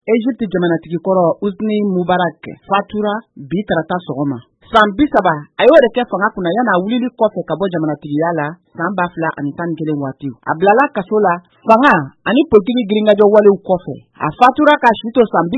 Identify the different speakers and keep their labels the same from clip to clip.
Speaker 1: Egypte jamanatigi kɔrɔ Hosni Mubarak fatura bi tarata sɔgɔma. San 30 a y'o de kɛ fanga kunna yana wulili kɔfɛ ka bɔ jamanatigiya la san 2011 waati. A bilala kaso la fanga ani politiki girinkajɔ walew kɔfɛ. A fatura ka si to san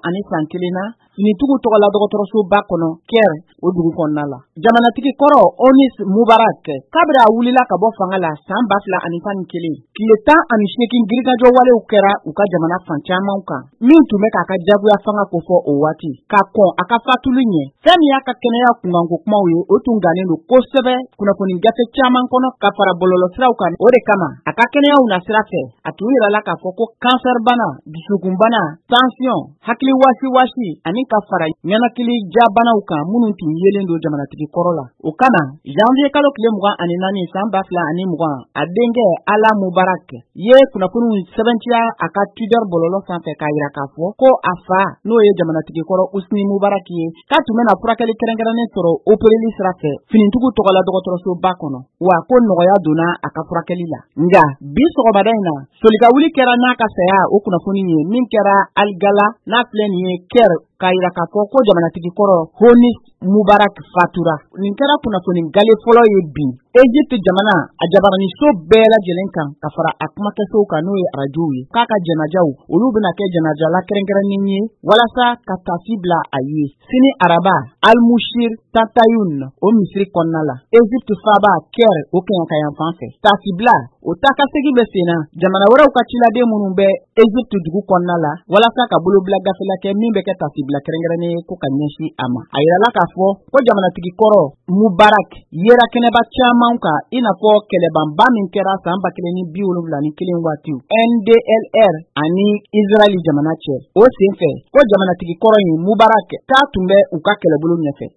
Speaker 1: 91 na finitugu tɔgɔla dɔgɔtɔrɔsoba kɔnɔ Caire o dugu kɔnɔna la. Jamanatigi kɔrɔ Hosni Mubarak kabira a wulila ka bɔ fanga la san 2011 tile 18 girinkajɔ walew kɛra u ka jamana fan caman kan. Min tun bɛ k'a ka jagoya fanga ko fɔ o waati ka kɔn a ka fatuli ɲɛ. Fɛn min y'a ka kɛnɛya kunkanko kumaw ye o tun gannen don kosɛbɛ kunnafoni gafe caman kɔnɔ ka fara bɔlɔlɔsiraw kan. O de kama a ka kɛnɛyaw na sira fɛ a tun yirala k'a fɔ ko cancer bana, dusukunbana, tension, hakili wasi ani ka fara ɲanakili jabanaw kan minnu tun yelen don jamanatigi kɔrɔ la. O kama janvier kalo tile 24 san 2020 a denkɛ Ala Mubarak ye kunnafoniw sɛbɛntiya a ka Twitter bɔlɔlɔ sanfɛ k'a yira k'a fɔ ko a fa n'o ye jamanatigi kɔrɔ Hosni Mubarak ye k'a tun bɛna furakɛli kɛrɛnkɛrɛnnen sɔrɔ opereli sira fɛ finitugu tɔgɔla dɔgɔtɔrɔsoba kɔnɔ wa ko nɔgɔya donna a ka furakɛli la. Nga bi sɔgɔmada in na solikawuli kɛra n'a ka saya o kunnafoni ye min kɛra Algala n'a filɛ nin ye Caire k'a yira k'a fɔ ko jamanatigi kɔrɔ Hosni Mubarak fatura. Nin kɛra kunnafoni gale fɔlɔ ye bi Egypte jamana a jabaraniso bɛɛ lajɛlen kan ka fara a kumakɛsow kan n'o ye arajow ye k'a ka janajaw olu bɛna kɛ janajala kɛrɛnkɛrɛnnen ye walasa ka tafi bila a ye. Sini araba Al-Mushir Tantayun o misiri kɔnɔna la Egypte faaba Caire o kɛɲɛkayan fan fɛ. Tafi bila o takasegi bɛ senna jamana wɛrɛw ka ciladen minnu bɛ Egypte dugu kɔnɔna la walasa ka bolo bila gafela kɛ min bɛ kɛ tafi bila kɛrɛnkɛrɛnnen ye ko ka ɲɛsin a ma. A yirala k'a fɔ ko jamanatigi kɔrɔ Mubarak yera kɛnɛba caman kan i n'a fɔ kɛlɛbanba min kɛra san 2071 waati NDLR ani Israël jamana cɛ. O senfɛ ko jamanatigi kɔrɔ in Mubarak k'a tun bɛ u ka kɛlɛbolo ɲɛfɛ.